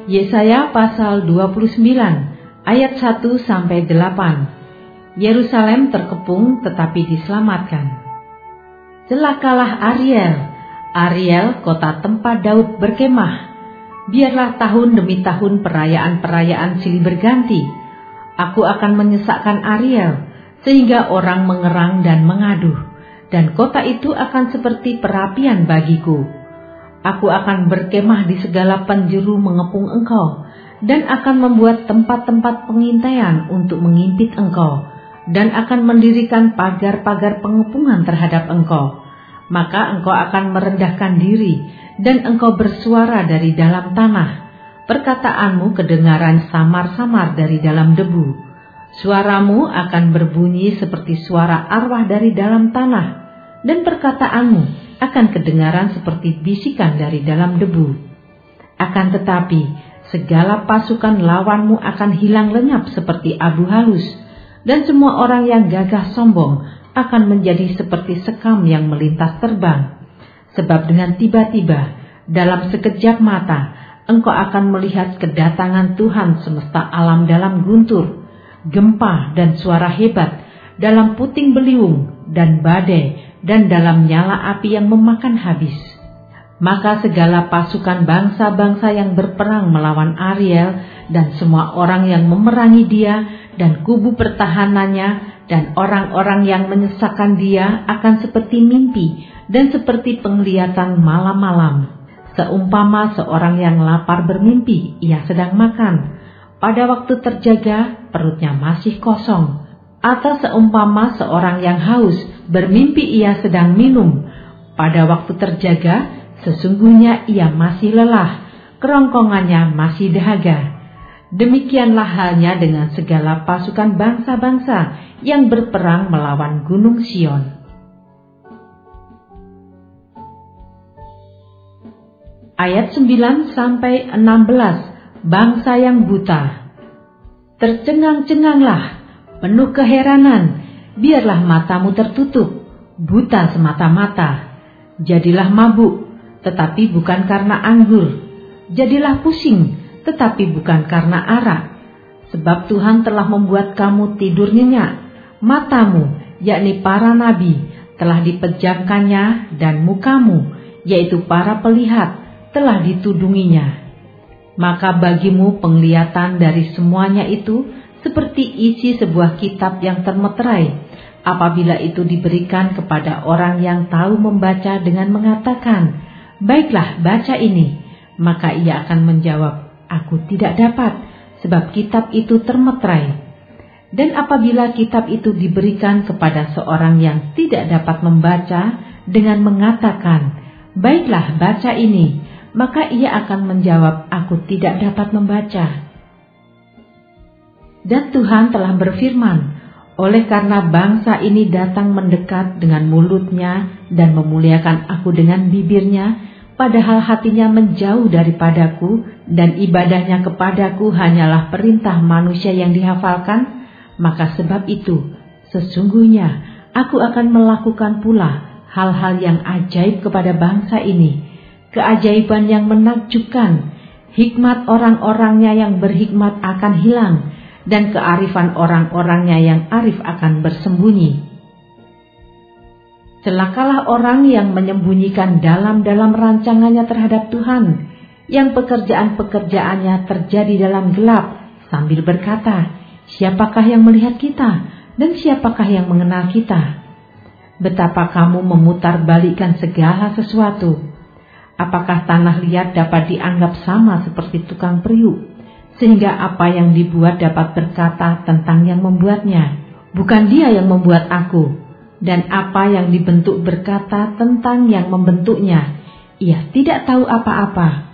Yesaya pasal 29 ayat 1-8. Yerusalem terkepung tetapi diselamatkan. Celakalah Ariel, kota tempat Daud berkemah. Biarlah tahun demi tahun perayaan-perayaan silih berganti. Aku akan menyesakkan Ariel sehingga orang mengerang dan mengaduh, dan kota itu akan seperti perapian bagiku. Aku akan berkemah di segala penjuru mengepung engkau, dan akan membuat tempat-tempat pengintaian untuk mengimpit engkau, dan akan mendirikan pagar-pagar pengepungan terhadap engkau. Maka engkau akan merendahkan diri, dan engkau bersuara dari dalam tanah. Perkataanmu kedengaran samar-samar dari dalam debu. Suaramu akan berbunyi seperti suara arwah dari dalam tanah, dan perkataanmu akan kedengaran seperti bisikan dari dalam debu. Akan tetapi, segala pasukan lawanmu akan hilang lenyap seperti abu halus, dan semua orang yang gagah sombong akan menjadi seperti sekam yang melintas terbang. Sebab dengan tiba-tiba, dalam sekejap mata, engkau akan melihat kedatangan Tuhan semesta alam dalam guntur, gempa dan suara hebat, dalam puting beliung dan badai, dan dalam nyala api yang memakan habis. Maka segala pasukan bangsa-bangsa yang berperang melawan Ariel, dan semua orang yang memerangi dia, dan kubu pertahanannya, dan orang-orang yang menyesakkan dia akan seperti mimpi, dan seperti penglihatan malam-malam. Seumpama seorang yang lapar bermimpi, ia sedang makan. Pada waktu terjaga, perutnya masih kosong. Atau seumpama seorang yang haus, bermimpi ia sedang minum. Pada waktu terjaga, sesungguhnya ia masih lelah, kerongkongannya masih dahaga. Demikianlah halnya dengan segala pasukan bangsa-bangsa yang berperang melawan Gunung Sion. Ayat 9-16, bangsa yang buta. Tercengang-cenganglah, penuh keheranan, biarlah matamu tertutup, buta semata-mata. Jadilah mabuk, tetapi bukan karena anggur. Jadilah pusing, tetapi bukan karena arak. Sebab Tuhan telah membuat kamu tidur nyenyak. Matamu, yakni para nabi, telah dipejamkannya, dan mukamu, yaitu para pelihat, telah ditudunginya. Maka bagimu penglihatan dari semuanya itu seperti isi sebuah kitab yang termeterai, apabila itu diberikan kepada orang yang tahu membaca dengan mengatakan, "Baiklah, baca ini." Maka ia akan menjawab, "Aku tidak dapat, sebab kitab itu termeterai." Dan apabila kitab itu diberikan kepada seorang yang tidak dapat membaca dengan mengatakan, "Baiklah, baca ini," maka ia akan menjawab, "Aku tidak dapat membaca." Dan Tuhan telah berfirman, oleh karena bangsa ini datang mendekat dengan mulutnya dan memuliakan aku dengan bibirnya, padahal hatinya menjauh daripadaku dan ibadahnya kepadaku hanyalah perintah manusia yang dihafalkan, maka sebab itu sesungguhnya aku akan melakukan pula hal-hal yang ajaib kepada bangsa ini, keajaiban yang menakjubkan. Hikmat orang-orangnya yang berhikmat akan hilang, dan kearifan orang-orangnya yang arif akan bersembunyi. Celakalah orang yang menyembunyikan dalam-dalam rancangannya terhadap Tuhan, yang pekerjaan-pekerjaannya terjadi dalam gelap, sambil berkata, "Siapakah yang melihat kita, dan siapakah yang mengenal kita?" Betapa kamu memutarbalikkan segala sesuatu. Apakah tanah liat dapat dianggap sama seperti tukang periuk, sehingga apa yang dibuat dapat berkata tentang yang membuatnya, "Bukan dia yang membuat aku," dan apa yang dibentuk berkata tentang yang membentuknya, "Ia tidak tahu apa-apa."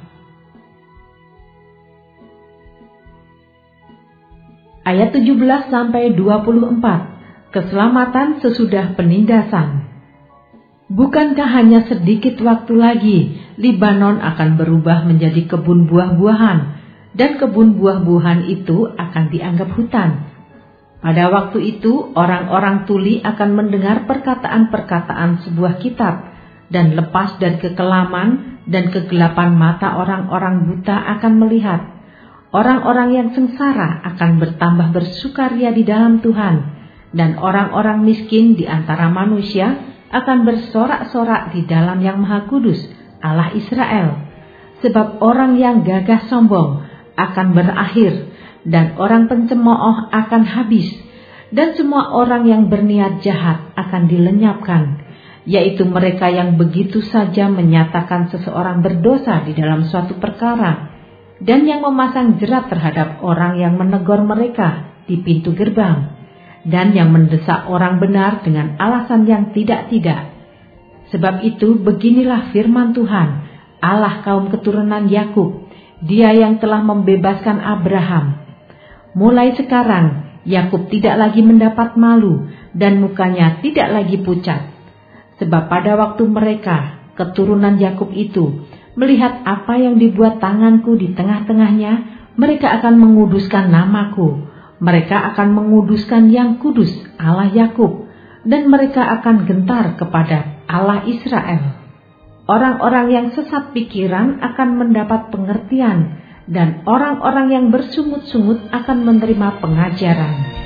Ayat 17-24, keselamatan sesudah penindasan. Bukankah hanya sedikit waktu lagi Libanon akan berubah menjadi kebun buah-buahan, dan kebun buah-buahan itu akan dianggap hutan. Pada waktu itu orang-orang tuli akan mendengar perkataan-perkataan sebuah kitab, dan lepas dari kekelaman dan kegelapan mata orang-orang buta akan melihat. Orang-orang yang sengsara akan bertambah bersukaria di dalam Tuhan, dan orang-orang miskin di antara manusia akan bersorak-sorak di dalam Yang Maha Kudus, Allah Israel. Sebab orang yang gagah sombong akan berakhir, dan orang pencemooh akan habis, dan semua orang yang berniat jahat akan dilenyapkan, yaitu mereka yang begitu saja menyatakan seseorang berdosa di dalam suatu perkara, dan yang memasang jerat terhadap orang yang menegur mereka di pintu gerbang, dan yang mendesak orang benar dengan alasan yang tidak-tidak. Sebab itu beginilah firman Tuhan, Allah kaum keturunan Yakub, Dia yang telah membebaskan Abraham. Mulai sekarang Yakub tidak lagi mendapat malu, dan mukanya tidak lagi pucat. Sebab pada waktu mereka, keturunan Yakub itu, melihat apa yang dibuat tanganku di tengah-tengahnya, mereka akan menguduskan namaku. Mereka akan menguduskan Yang Kudus, Allah Yakub, dan mereka akan gentar kepada Allah Israel. Orang-orang yang sesat pikiran akan mendapat pengertian, dan orang-orang yang bersungut-sungut akan menerima pengajaran.